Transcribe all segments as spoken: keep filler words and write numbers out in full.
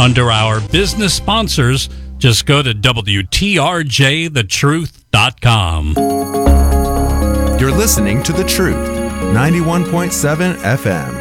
Under our business sponsors, just go to W T R J the truth dot com. You're listening to The Truth, ninety-one point seven F M.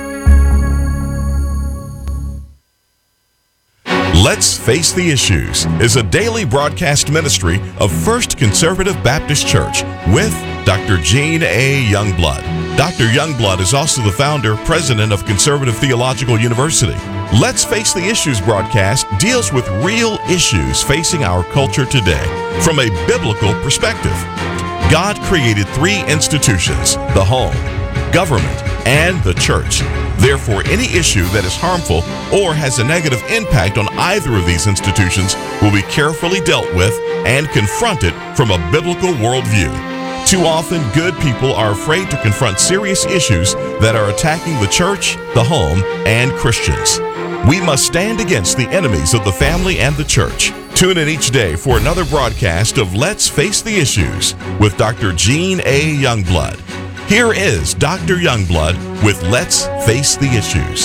Let's Face the Issues is a daily broadcast ministry of First Conservative Baptist Church with Doctor Gene A. Youngblood. Doctor Youngblood is also the founder, president of Conservative Theological University. Let's Face the Issues broadcast deals with real issues facing our culture today from a biblical perspective. God created three institutions: the home, government, and the church. Therefore, any issue that is harmful or has a negative impact on either of these institutions will be carefully dealt with and confronted from a biblical worldview. Too often, good people are afraid to confront serious issues that are attacking the church, the home, and Christians. We must stand against the enemies of the family and the church. Tune in each day for another broadcast of Let's Face the Issues with Doctor Gene A. Youngblood. Here is Doctor Youngblood with Let's Face the Issues.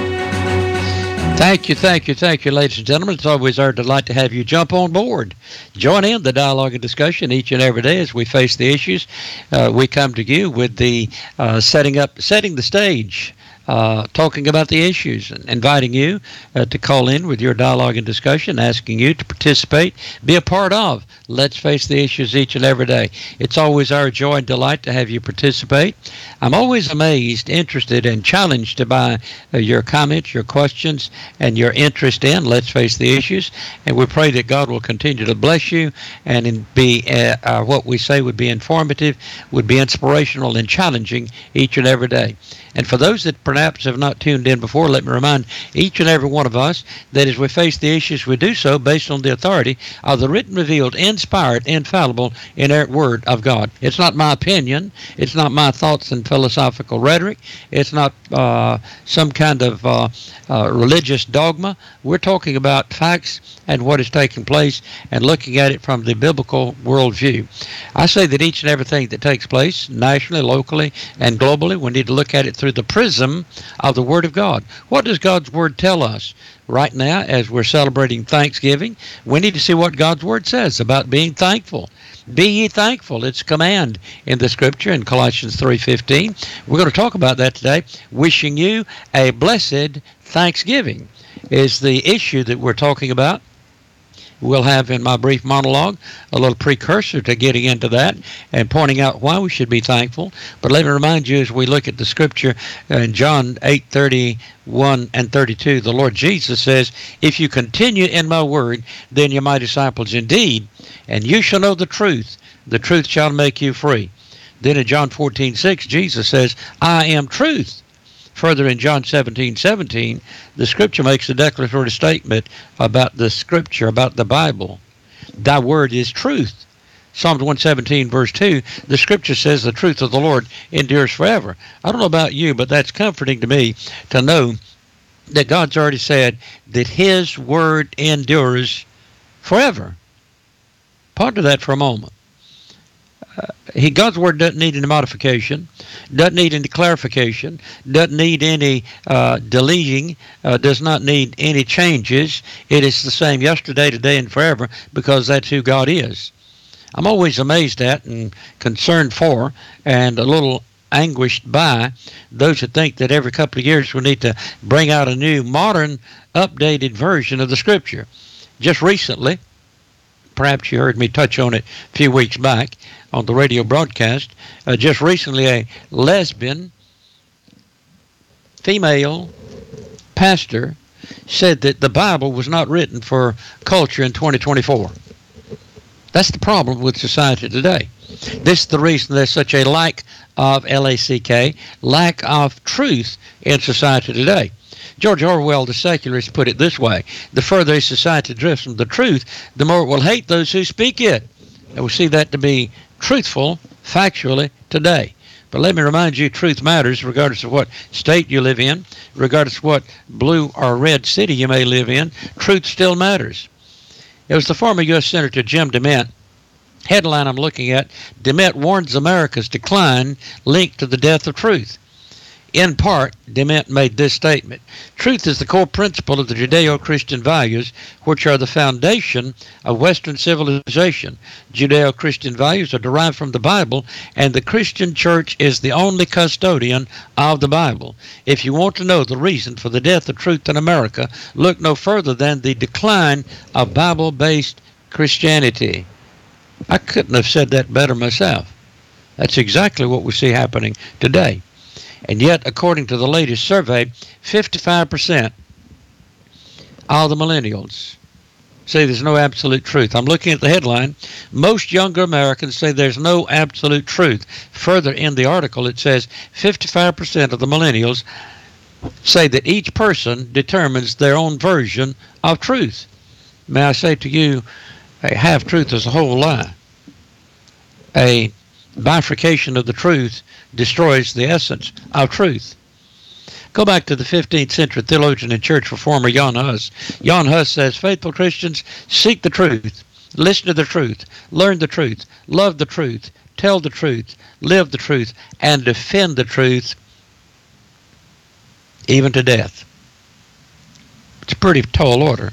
Thank you, thank you, thank you, ladies and gentlemen. It's always our delight to have you jump on board. Join in the dialogue and discussion each and every day as we face the issues. Uh, we come to you with the uh, setting up, setting the stage, uh, talking about the issues, and inviting you uh, to call in with your dialogue and discussion, asking you to participate, be a part of Let's Face the Issues each and every day. It's always our joy and delight to have you participate. I'm always amazed, interested, and challenged by uh, your comments, your questions, and your interest in Let's Face the Issues. And we pray that God will continue to bless you and in be uh, uh, what we say would be informative, would be inspirational and challenging each and every day. And for those that perhaps have not tuned in before, let me remind each and every one of us that as we face the issues, we do so based on the authority of the written, revealed, inspired, infallible, inerrant Word of God. It's not my opinion. It's not my thoughts and philosophical rhetoric. It's not uh, some kind of uh, uh, religious dogma. We're talking about facts and what is taking place and looking at it from the biblical worldview. I say that each and everything that takes place nationally, locally, and globally, we need to look at it through the prism of the Word of God. What does God's Word tell us? Right now, as we're celebrating Thanksgiving, we need to see what God's Word says about being thankful. Be ye thankful. It's a command in the Scripture in Colossians three fifteen. We're going to talk about that today. Wishing you a blessed Thanksgiving is the issue that we're talking about. We'll have in my brief monologue a little precursor to getting into that and pointing out why we should be thankful. But let me remind you, as we look at the Scripture in John eight thirty-one and thirty-two, the Lord Jesus says, "If you continue in my word, then you're my disciples indeed, and you shall know the truth. The truth shall make you free." Then in John fourteen six, Jesus says, "I am truth." Further in John seventeen seventeen, the Scripture makes a declaratory statement about the Scripture, about the Bible. Thy word is truth. Psalms one seventeen verse two, the Scripture says the truth of the Lord endures forever. I don't know about you, but that's comforting to me to know that God's already said that His word endures forever. Ponder that for a moment. Uh, he, God's Word doesn't need any modification, doesn't need any clarification, doesn't need any uh, deleting, uh, does not need any changes. It is the same yesterday, today, and forever because that's who God is. I'm always amazed at and concerned for and a little anguished by those that think that every couple of years we need to bring out a new, modern, updated version of the Scripture. Just recently, perhaps you heard me touch on it a few weeks back on the radio broadcast. Uh, just recently, a lesbian female pastor said that the Bible was not written for culture in twenty twenty-four. That's the problem with society today. This is the reason there's such a lack of L A C K, lack of truth in society today. George Orwell, the secularist, put it this way: the further a society drifts from the truth, the more it will hate those who speak it. And we see that to be truthful, factually, today. But let me remind you, truth matters regardless of what state you live in, regardless of what blue or red city you may live in. Truth still matters. It was the former U S Senator Jim DeMint. Headline I'm looking at: DeMint warns America's decline linked to the death of truth. In part, Dement made this statement: truth is the core principle of the Judeo-Christian values, which are the foundation of Western civilization. Judeo-Christian values are derived from the Bible, and the Christian church is the only custodian of the Bible. If you want to know the reason for the death of truth in America, look no further than the decline of Bible-based Christianity. I couldn't have said that better myself. That's exactly what we see happening today. And yet, according to the latest survey, fifty-five percent of the millennials say there's no absolute truth. I'm looking at the headline. Most younger Americans say there's no absolute truth. Further in the article, it says fifty-five percent of the millennials say that each person determines their own version of truth. May I say to you, a half-truth is a whole lie. A bifurcation of the truth destroys the essence of truth. Go back to the fifteenth century theologian and church reformer Jan Hus. Jan Hus says, faithful Christians seek the truth, listen to the truth, learn the truth, love the truth, tell the truth, live the truth, and defend the truth even to death. It's a pretty tall order.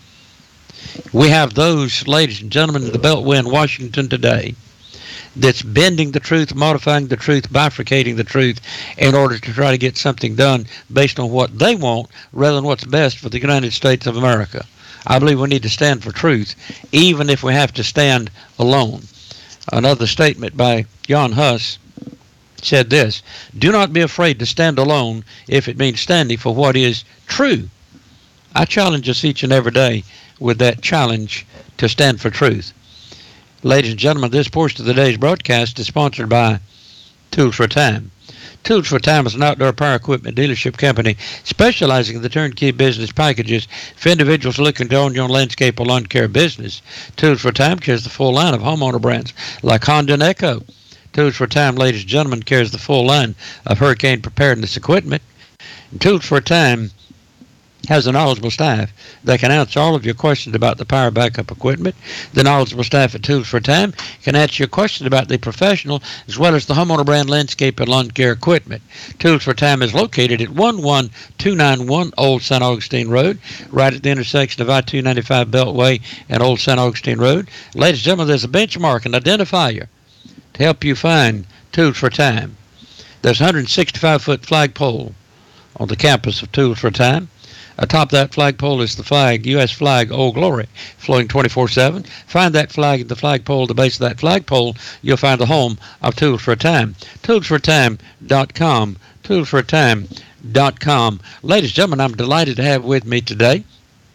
We have those, ladies and gentlemen, in the Beltway in Washington today that's bending the truth, modifying the truth, bifurcating the truth in order to try to get something done based on what they want rather than what's best for the United States of America. I believe we need to stand for truth, even if we have to stand alone. Another statement by Jan Hus said this: do not be afraid to stand alone if it means standing for what is true. I challenge us each and every day with that challenge to stand for truth. Ladies and gentlemen, this portion of the day's broadcast is sponsored by Tools for a Time. Tools for a Time is an outdoor power equipment dealership company specializing in the turnkey business packages for individuals looking to own your own landscape or lawn care business. Tools for a Time carries the full line of homeowner brands like Honda and Echo. Tools for a Time, ladies and gentlemen, carries the full line of hurricane preparedness equipment. And Tools for a Time has a knowledgeable staff that can answer all of your questions about the power backup equipment. The knowledgeable staff at Tools for a Time can answer your questions about the professional as well as the homeowner brand landscape and lawn care equipment. Tools for a Time is located at one one two nine one Old Saint Augustine Road, right at the intersection of I two ninety-five Beltway and Old Saint Augustine Road. Ladies and gentlemen, there's a benchmark, an identifier to help you find Tools for a Time. There's a one hundred sixty-five foot flagpole on the campus of Tools for a Time. Atop that flagpole is the flag, U S flag, Old Glory, flowing twenty-four seven. Find that flag at the flagpole. At the base of that flagpole, you'll find the home of Tools for a Time. tools for a time dot com. tools for a time dot com. Ladies and gentlemen, I'm delighted to have with me today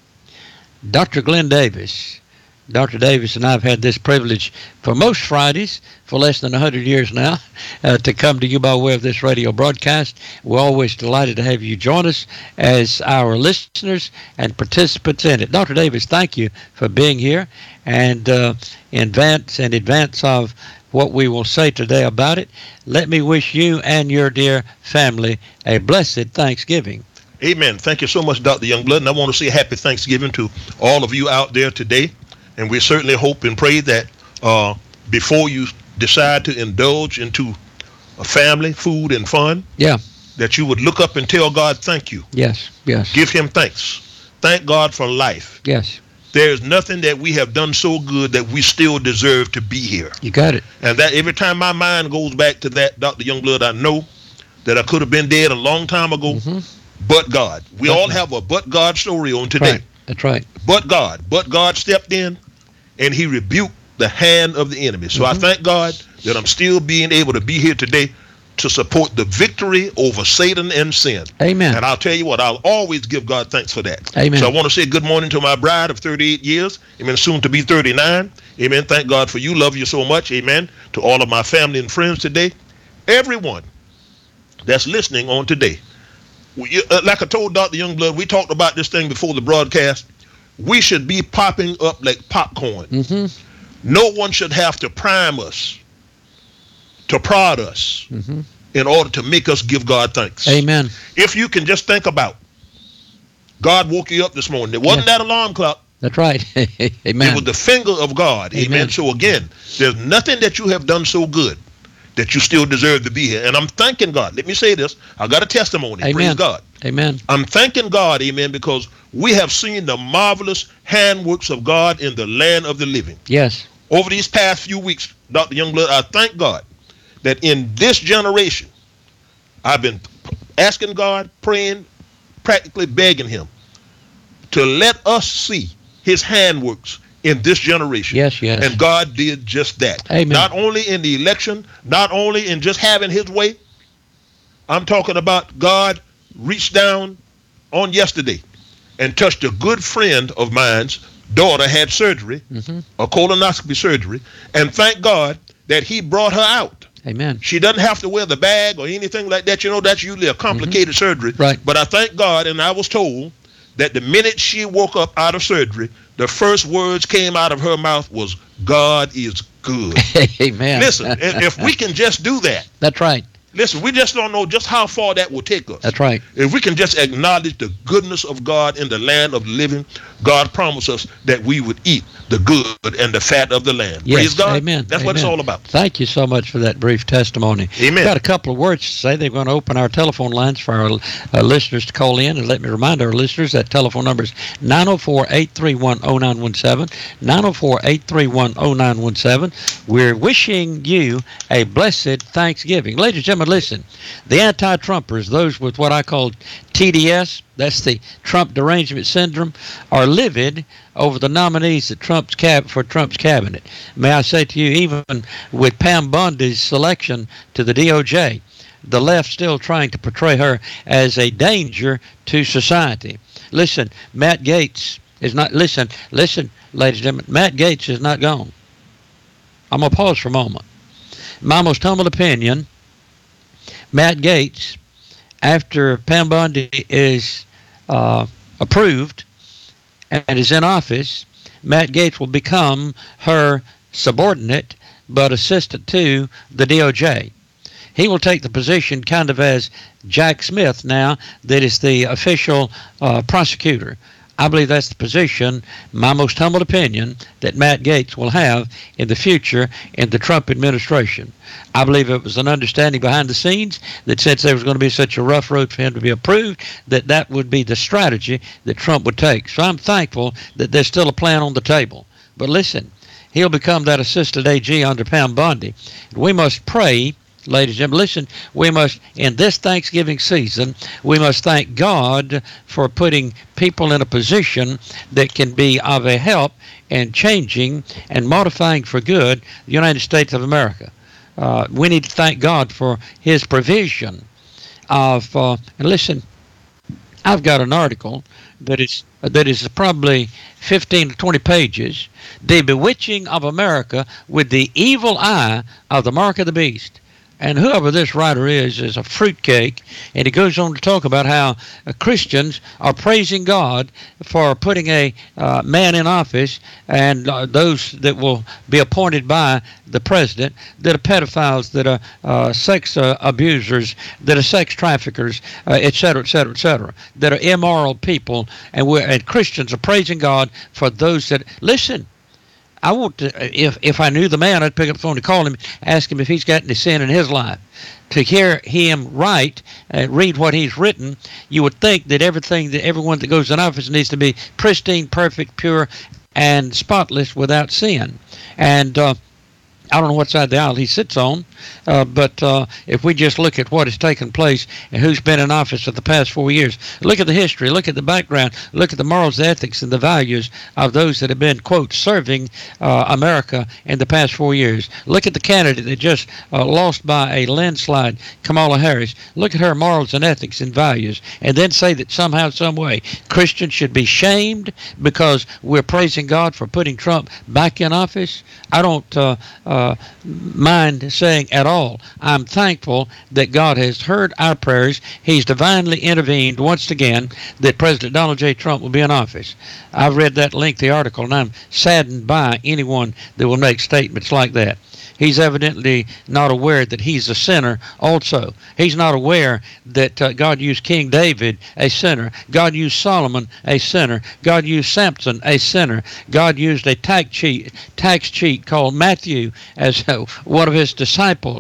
Doctor Glenn Davis. Doctor Davis and I have had this privilege for most Fridays for less than one hundred years now uh, to come to you by way of this radio broadcast. We're always delighted to have you join us as our listeners and participants in it. Doctor Davis, thank you for being here. And uh, in advance, in advance of what we will say today about it, let me wish you and your dear family a blessed Thanksgiving. Amen. Thank you so much, Doctor Youngblood. And I want to say happy Thanksgiving to all of you out there today. And we certainly hope and pray that uh, before you decide to indulge into a family, food, and fun, yeah, that you would look up and tell God, thank you. Yes, yes. Give him thanks. Thank God for life. Yes. There's nothing that we have done so good that we still deserve to be here. You got it. And that every time my mind goes back to that, Doctor Youngblood, I know that I could have been dead a long time ago, mm-hmm. but God. We but all God. have a but God story on today. Right. That's right. But God. But God stepped in and he rebuked the hand of the enemy. So mm-hmm. I thank God that I'm still being able to be here today to support the victory over Satan and sin. Amen. And I'll tell you what, I'll always give God thanks for that. Amen. So I want to say good morning to my bride of thirty-eight years. Amen. Soon to be thirty-nine. Amen. Thank God for you. Love you so much. Amen. To all of my family and friends today. Everyone that's listening on today. We, uh, like I told Doctor Youngblood, we talked about this thing before the broadcast. We should be popping up like popcorn. Mm-hmm. No one should have to prime us, to prod us, mm-hmm. in order to make us give God thanks. Amen. If you can just think about, God woke you up this morning. It wasn't yeah. that alarm clock. That's right. Amen. It was the finger of God. Amen. Amen. So again, there's nothing that you have done so good that you still deserve to be here. And I'm thanking God. Let me say this. I got a testimony. Amen. Praise God. Amen. I'm thanking God, amen, because we have seen the marvelous handworks of God in the land of the living. Yes. Over these past few weeks, Doctor Youngblood, I thank God that in this generation, I've been asking God, praying, practically begging him to let us see his handworks in this generation. Yes, yes. And God did just that. Amen. Not only in the election, not only in just having his way. I'm talking about God reached down on yesterday and touched a good friend of mine's daughter had surgery, mm-hmm. a colonoscopy surgery, and thank God that he brought her out. Amen. She doesn't have to wear the bag or anything like that. You know, that's usually a complicated mm-hmm. surgery. Right. But I thank God, and I was told that the minute she woke up out of surgery, the first words came out of her mouth was, God is good. Amen. Listen, if we can just do that. That's right. Listen, we just don't know just how far that will take us. That's right. If we can just acknowledge the goodness of God in the land of the living, God promised us that we would eat the good and the fat of the land. Yes, praise God. Amen. That's amen. what it's all about. Thank you so much for that brief testimony. Amen. We've got a couple of words to say. They're going to open our telephone lines for our uh, listeners to call in. And let me remind our listeners that telephone number is nine oh four, eight three one, oh nine one seven, nine oh four, eight three one, oh nine one seven. We're wishing you a blessed Thanksgiving. Ladies and gentlemen, listen. The anti-Trumpers, those with what I call T D S, that's the Trump derangement syndrome, are livid over the nominees that Trump's cab for Trump's cabinet. May I say to you, even with Pam Bondi's selection to the D O J, the left still trying to portray her as a danger to society. Listen, Matt Gaetz is not, listen, listen, ladies and gentlemen, Matt Gaetz is not gone. I'm going to pause for a moment. My most humble opinion, Matt Gaetz, after Pam Bondi is uh, approved and is in office, Matt Gaetz will become her subordinate but assistant to the D O J. He will take the position kind of as Jack Smith now that is the official uh, prosecutor. I believe that's the position, my most humble opinion, that Matt Gaetz will have in the future in the Trump administration. I believe it was an understanding behind the scenes that since there was going to be such a rough road for him to be approved, that that would be the strategy that Trump would take. So I'm thankful that there's still a plan on the table. But listen, he'll become that assistant A G under Pam Bondi. We must pray, ladies and gentlemen, listen, we must, in this Thanksgiving season, we must thank God for putting people in a position that can be of a help in changing and modifying for good the United States of America. Uh, we need to thank God for his provision of, uh, and listen, I've got an article that is that is probably fifteen to twenty pages, The Bewitching of America with the Evil Eye of the Mark of the Beast. And whoever this writer is, is a fruitcake. And he goes on to talk about how uh, Christians are praising God for putting a uh, man in office and uh, those that will be appointed by the president that are pedophiles, that are uh, sex uh, abusers, that are sex traffickers, uh, et cetera, et cetera, et cetera, that are immoral people. And, we're, and Christians are praising God for those that, listen, I want to, if if I knew the man, I'd pick up the phone to call him, ask him if he's got any sin in his life. To hear him write, uh, read what he's written, you would think that everything, that everyone that goes in office needs to be pristine, perfect, pure, and spotless without sin. And uh, I don't know what side of the aisle he sits on, uh, but uh, if we just look at what has taken place and who's been in office for the past four years, look at the history, look at the background, look at the morals, the ethics, and the values of those that have been, quote, serving uh, America in the past four years. Look at the candidate that just uh, lost by a landslide, Kamala Harris. Look at her morals and ethics and values, and then say that somehow, some way, Christians should be shamed because we're praising God for putting Trump back in office. I don't uh, uh, mind saying at all, I'm thankful that God has heard our prayers. He's divinely intervened once again that President Donald J. Trump will be in office. I've read that lengthy article, and I'm saddened by anyone that will make statements like that. He's evidently not aware that he's a sinner also. He's not aware that uh, God used King David, a sinner. God used Solomon, a sinner. God used Samson, a sinner. God used a tax cheat, tax cheat called Matthew as uh, one of his disciples.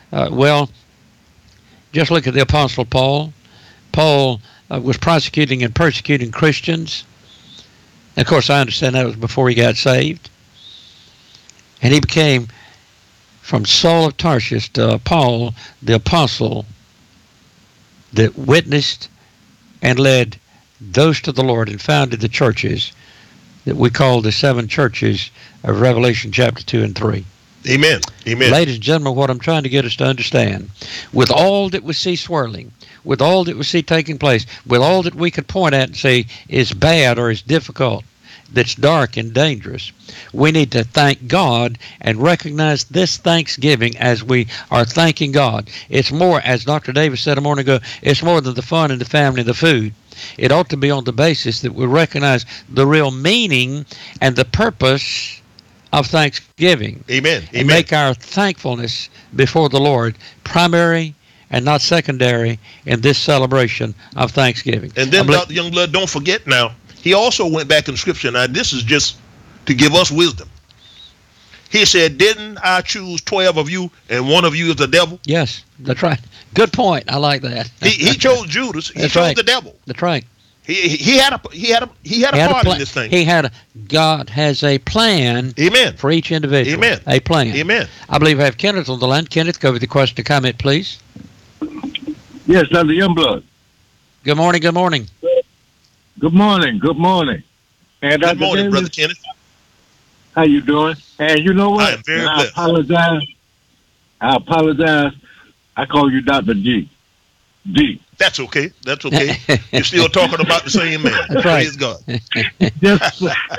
Uh, well, just look at the Apostle Paul. Paul uh, was prosecuting and persecuting Christians. And of course, I understand that was before he got saved. And he became, from Saul of Tarsus to Paul, the apostle that witnessed and led those to the Lord and founded the churches that we call the seven churches of Revelation chapter two and three. Amen. Amen. Ladies and gentlemen, what I'm trying to get us to understand, with all that we see swirling, with all that we see taking place, with all that we could point at and say is bad or is difficult, that's dark and dangerous, we need to thank God and recognize this Thanksgiving as we are thanking God. It's more, as Doctor Davis said a moment ago, it's more than the fun and the family and the food. It ought to be on the basis that we recognize the real meaning and the purpose of Thanksgiving. Amen. And Amen. make our thankfulness before the Lord primary and not secondary in this celebration of Thanksgiving. And then, believe- Doctor Youngblood, don't forget now, he also went back in Scripture. Now, this is just to give us wisdom. He said, didn't I choose twelve of you and one of you is the devil? Yes, that's right. Good point. I like that. He, he chose Judas. He That's chose right. the devil. That's right. He, he, he had a he had a he had a He had a part plan. in this thing. He had a, God has a plan Amen. for each individual. Amen. A plan. Amen. I believe I have Kenneth on the line. Kenneth, go with the question or comment, please. Yes, Doctor Youngblood. Good morning. Good morning. Good morning. Good morning. And Good Doctor morning, Davis, Brother Kenneth. how you doing? And you know what? I am very And I blessed. apologize. I apologize. I call you Doctor G. D. That's okay. That's okay. You're still talking about the same man. That's right. Praise God. Just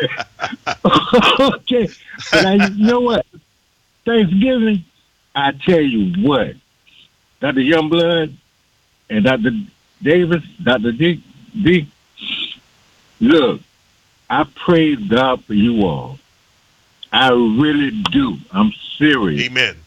okay. But I, you know what? Thanksgiving, I tell you what, Doctor Youngblood and Doctor Davis, Doctor D, D, look, I praise God for you all. I really do. I'm serious. Amen.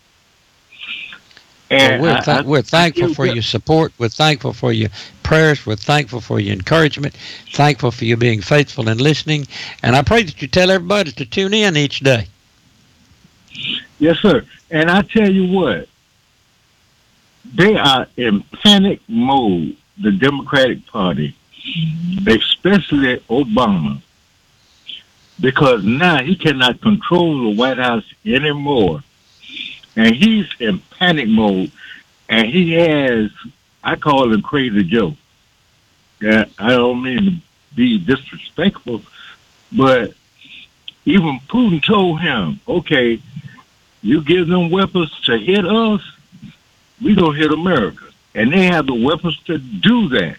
And Well, we're, I- th- I- we're thankful I- for your support. We're thankful for your prayers. We're thankful for your encouragement. Thankful for you being faithful and listening. And I pray that you tell everybody to tune in each day. Yes, sir. And I tell you what, they are in panic mode, the Democratic Party, especially Obama, because now he cannot control the White House anymore. And he's in panic mode, and he has, I call him Crazy Joe. Yeah, I don't mean to be disrespectful, but even Putin told him, okay, you give them weapons to hit us, we gonna hit America. And they have the weapons to do that.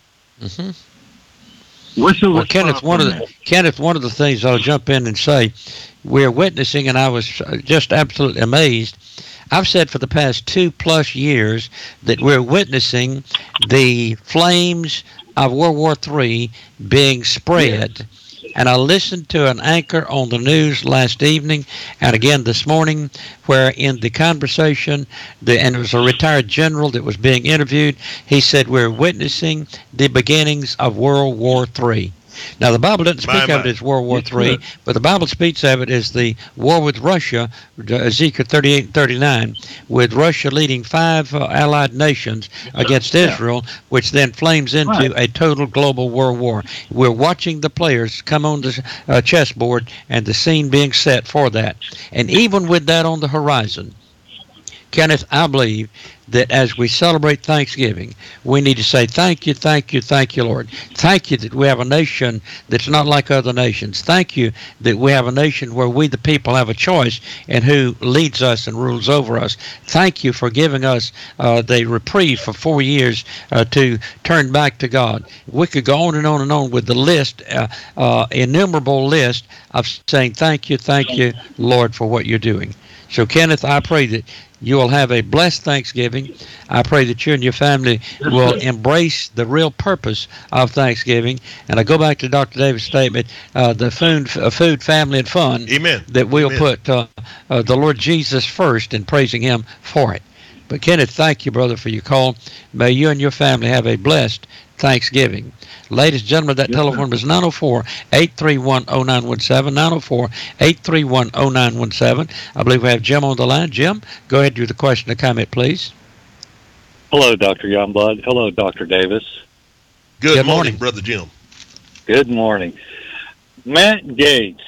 Mm-hmm. What's your Well, response Kenneth, one on of the that? Kenneth, one of the things I'll jump in and say, we're witnessing, and I was just absolutely amazed. I've said for the past two plus years that we're witnessing the flames of World War Three being spread. Yes. And I listened to an anchor on the news last evening and again this morning where in the conversation, the, and it was a retired general that was being interviewed, he said, we're witnessing the beginnings of World War Three. Now, the Bible doesn't speak my, of it as World War Three, but the Bible speaks of it as the war with Russia, Ezekiel thirty-eight and thirty-nine, with Russia leading five uh, allied nations against Israel, which then flames into Right. a total global world war. We're watching the players come on the uh, chessboard and the scene being set for that. And even with that on the horizon, Kenneth, I believe that as we celebrate Thanksgiving, we need to say thank you, thank you, thank you, Lord. Thank you that we have a nation that's not like other nations. Thank you that we have a nation where we, the people, have a choice in who leads us and rules over us. Thank you for giving us uh, the reprieve for four years uh, to turn back to God. We could go on and on and on with the list, uh, uh, innumerable list of saying thank you, thank you, Lord, for what you're doing. So, Kenneth, I pray that you will have a blessed Thanksgiving. I pray that you and your family will embrace the real purpose of Thanksgiving. And I go back to Doctor Davis' statement, uh, the food, uh, food, family, and fun. Amen. That we'll Amen. put uh, uh, the Lord Jesus first and praising him for it. But, Kenneth, thank you, brother, for your call. May you and your family have a blessed Thanksgiving. Ladies and gentlemen, that Yes, telephone sir. is nine oh four, eight three one, oh nine one seven, nine oh four, eight three one, oh nine one seven. I believe we have Jim on the line. Jim, go ahead with the question or comment, please. Hello, Doctor Youngblood. Hello, Doctor Davis. Good, Good morning, morning. Brother Jim. Good morning. Matt Gaetz.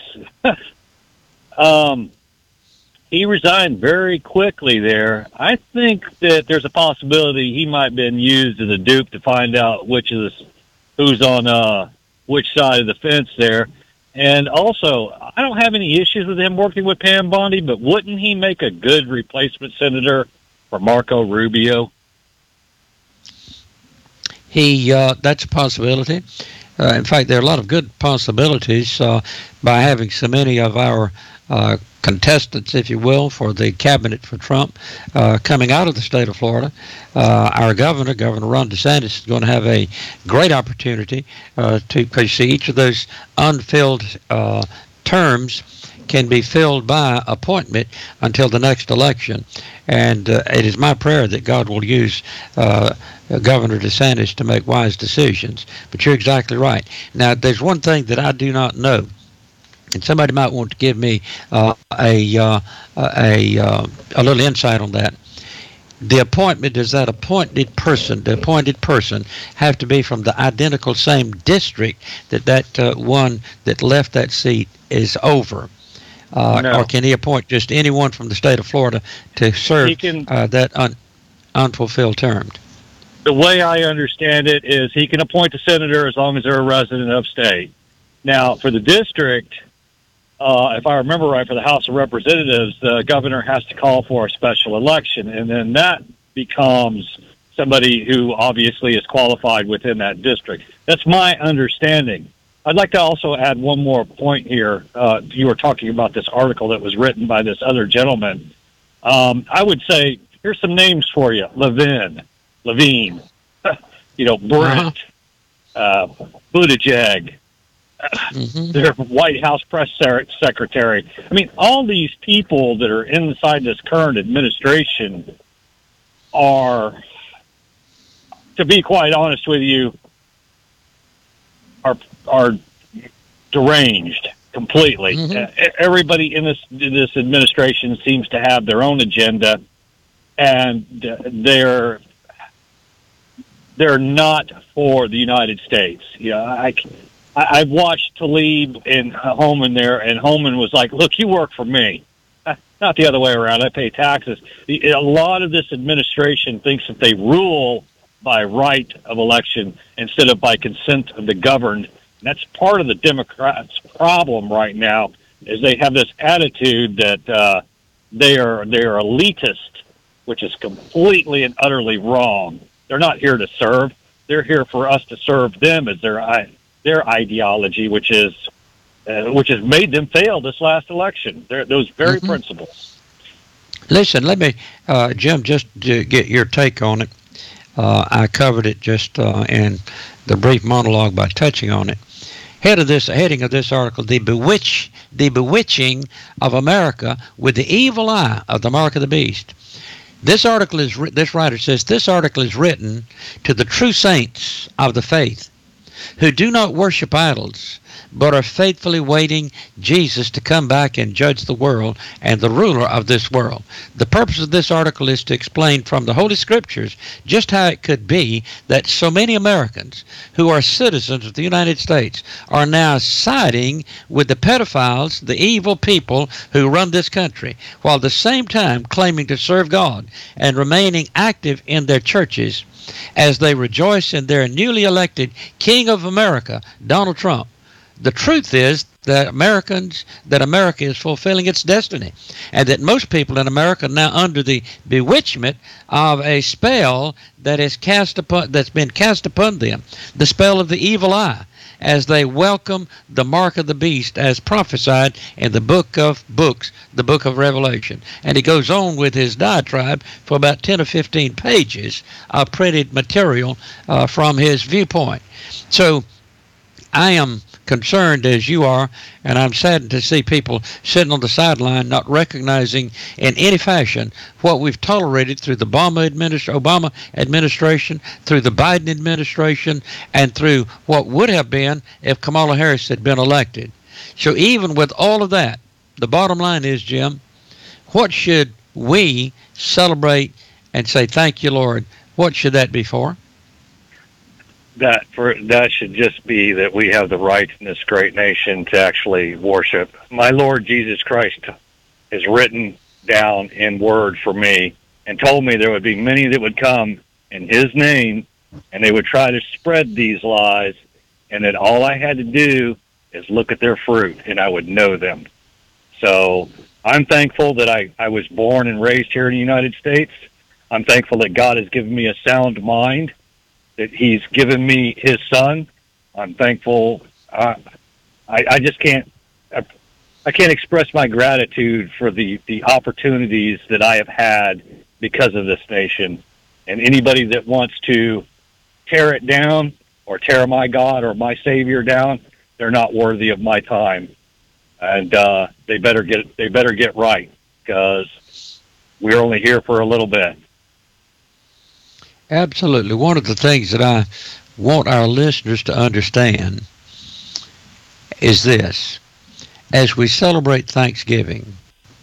um, he resigned very quickly there. I think that there's a possibility he might have been used as a dupe to find out which of the, who's on uh, which side of the fence there. And also, I don't have any issues with him working with Pam Bondi, but wouldn't he make a good replacement senator for Marco Rubio? He uh, that's a possibility. Uh, in fact, there are a lot of good possibilities uh, by having so many of our uh, contestants, if you will, for the cabinet for Trump uh, coming out of the state of Florida. Uh, our governor, Governor Ron DeSantis, is going to have a great opportunity uh, to, because you see, each of those unfilled uh, terms can be filled by appointment until the next election. And uh, it is my prayer that God will use uh, Governor DeSantis to make wise decisions. But you're exactly right. Now, there's one thing that I do not know, and somebody might want to give me uh, a, uh, a, uh, a little insight on that. The appointment, does that appointed person, the appointed person, have to be from the identical same district that that uh, one that left that seat is over? Uh, No. Or can he appoint just anyone from the state of Florida to serve He can- uh, that un, unfulfilled term? The way I understand it is he can appoint a senator as long as they're a resident of state. Now, for the district, uh, if I remember right, for the House of Representatives, the governor has to call for a special election, and then that becomes somebody who obviously is qualified within that district. That's my understanding. I'd like to also add one more point here. Uh, you were talking about this article that was written by this other gentleman. Um, I would say, here's some names for you. Levin, Levine, you know, Brent, uh, Buttigieg, Mm-hmm. their White House press ser- secretary. I mean, all these people that are inside this current administration are, to be quite honest with you, are are deranged completely. Mhm. Uh, everybody in this in this administration seems to have their own agenda, and uh, they're they're not for the United States. You know, I, I I've watched Tlaib and Homan there, and Homan was like, "Look, you work for me." Not the other way around. I pay taxes. The, a lot of this administration thinks that they rule by right of election instead of by consent of the governed. And that's part of the Democrats' problem right now, is they have this attitude that uh, they are they are elitist, which is completely and utterly wrong. They're not here to serve. They're here for us to serve them as their their ideology, which is uh, which has made them fail this last election. They're, those very Mhm. principles. Listen, let me, uh, Jim, just to get your take on it. Uh, I covered it just uh, in the brief monologue by touching on it. Head of this, heading of this article: the bewitch, the bewitching of America with the evil eye of the mark of the beast. This article is, this writer says, this article is written to the true saints of the faith who do not worship idols, but are faithfully waiting Jesus to come back and judge the world and the ruler of this world. The purpose of this article is to explain from the Holy Scriptures just how it could be that so many Americans who are citizens of the United States are now siding with the pedophiles, the evil people who run this country, while at the same time claiming to serve God and remaining active in their churches as they rejoice in their newly elected King of America, Donald Trump. The truth is that Americans, that America is fulfilling its destiny, and that most people in America are now under the bewitchment of a spell that is cast upon, that's been cast upon them, the spell of the evil eye, as they welcome the mark of the beast as prophesied in the book of books, the book of Revelation. And he goes on with his diatribe for about ten or fifteen pages of printed material uh, from his viewpoint. So I am concerned as you are, and I'm saddened to see people sitting on the sideline not recognizing in any fashion what we've tolerated through the Obama, administ- Obama administration, through the Biden administration, and through what would have been if Kamala Harris had been elected. So even with all of that, the bottom line is, Jim, what should we celebrate and say, thank you, Lord? What should that be for? That for that should just be that we have the right in this great nation to actually worship. My Lord Jesus Christ is written down in word for me and told me there would be many that would come in his name and they would try to spread these lies, and that all I had to do is look at their fruit and I would know them. So I'm thankful that I, I was born and raised here in the United States. I'm thankful that God has given me a sound mind, that he's given me his son. I'm thankful. Uh, I, I just can't, I, I can't express my gratitude for the, the opportunities that I have had because of this nation. And anybody that wants to tear it down or tear my God or my Savior down, they're not worthy of my time. And uh, they better get they better get right, because we're only here for a little bit. Absolutely. One of the things that I want our listeners to understand is this. As we celebrate Thanksgiving,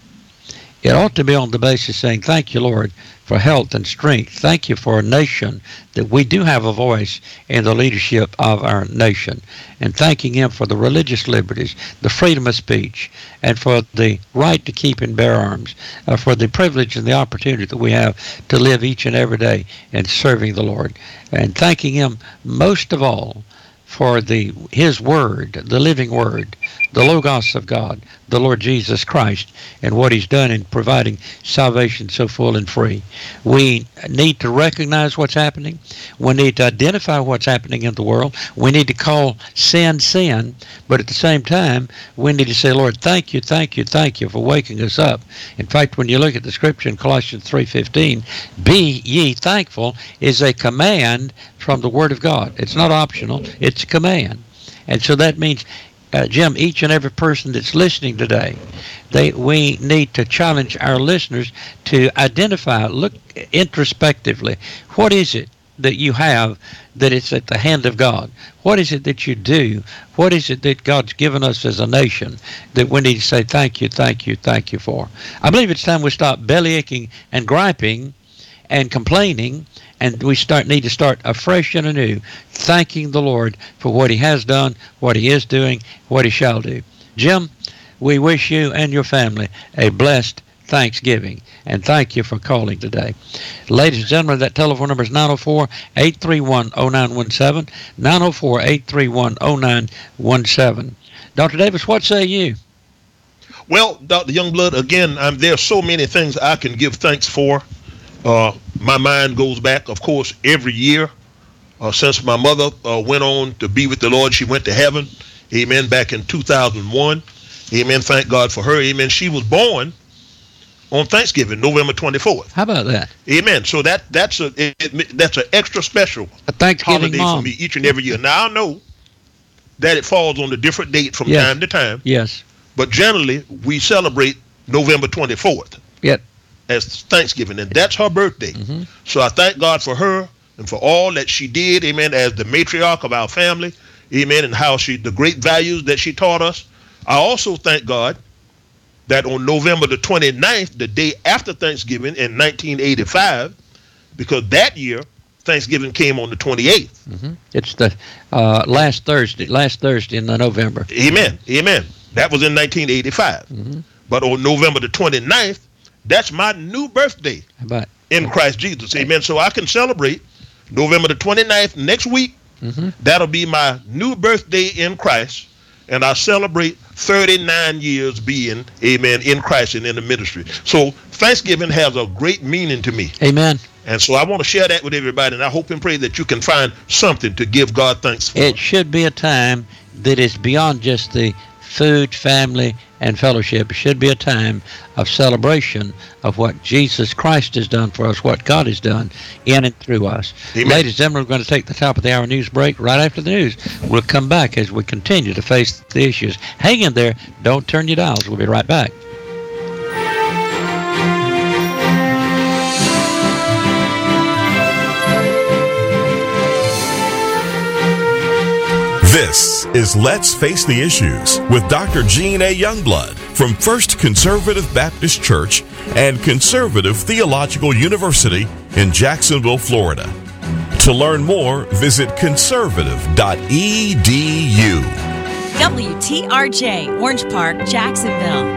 it ought to be on the basis saying, thank you, Lord, for health and strength. Thank you for a nation that we do have a voice in the leadership of our nation. And thanking him for the religious liberties, the freedom of speech, and for the right to keep and bear arms, uh, for the privilege and the opportunity that we have to live each and every day in serving the Lord. And thanking him most of all for the his word, the living word, the Logos of God, the Lord Jesus Christ, and what he's done in providing salvation so full and free. We need to recognize what's happening. We need to identify what's happening in the world. We need to call sin, sin, but at the same time, we need to say, Lord, thank you, thank you, thank you for waking us up. In fact, when you look at the scripture in Colossians three fifteen, be ye thankful is a command from the Word of God. It's not optional, it's a command. And so that means, Uh, Jim, each and every person that's listening today, they we need to challenge our listeners to identify, look introspectively, what is it that you have that it's at the hand of God? What is it that you do? What is it that God's given us as a nation that we need to say thank you, thank you, thank you for? I believe it's time we stop bellyaching and griping and complaining, and we start need to start afresh and anew, thanking the Lord for what he has done, what he is doing, what he shall do. Jim, we wish you and your family a blessed Thanksgiving, and thank you for calling today. Ladies and gentlemen, that telephone number is nine oh four, eight three one, oh nine one seven, nine oh four, eight three one, oh nine one seven. Doctor Davis, what say you? Well, Doctor Youngblood, again, I'm, there are so many things I can give thanks for. Uh, my mind goes back, of course, every year uh, since my mother uh, went on to be with the Lord. She went to heaven, amen, back in two thousand one. Amen, thank God for her. Amen, she was born on Thanksgiving, November twenty-fourth. How about that? Amen, so that that's a it, it, that's an extra special a Thanksgiving holiday mom. for me each and every year. Now, I know that it falls on a different date from yes. time to time. Yes. But generally, we celebrate November twenty-fourth. Yep. As Thanksgiving, and that's her birthday. Mm-hmm. So I thank God for her and for all that she did, amen, as the matriarch of our family, amen, and how she, the great values that she taught us. I also thank God that on November the twenty-ninth, the day after Thanksgiving in nineteen eighty-five, because that year, Thanksgiving came on the twenty-eighth. Mm-hmm. It's the uh, last Thursday, last Thursday in November. Amen, amen. That was in nineteen eighty-five. Mm-hmm. But on November the twenty-ninth, that's my new birthday But, in Christ Jesus. Amen. So I can celebrate November the twenty-ninth next week. Mm-hmm. That'll be my new birthday in Christ. And I celebrate thirty-nine years being, amen, in Christ and in the ministry. So Thanksgiving has a great meaning to me. Amen. And so I want to share that with everybody. And I hope and pray that you can find something to give God thanks for. It should be a time that is beyond just the food, family, and fellowship. It should be a time of celebration of what Jesus Christ has done for us, what God has done in and through us. Amen. Ladies and gentlemen, we're going to take the top of the hour news break. Right after the news, we'll come back as we continue to face the issues. Hang in there. Don't turn your dials. We'll be right back. This is Let's Face the Issues with Doctor Gene A. Youngblood from First Conservative Baptist Church and Conservative Theological University in Jacksonville, Florida. To learn more, visit conservative dot e d u. W T R J, Orange Park, Jacksonville.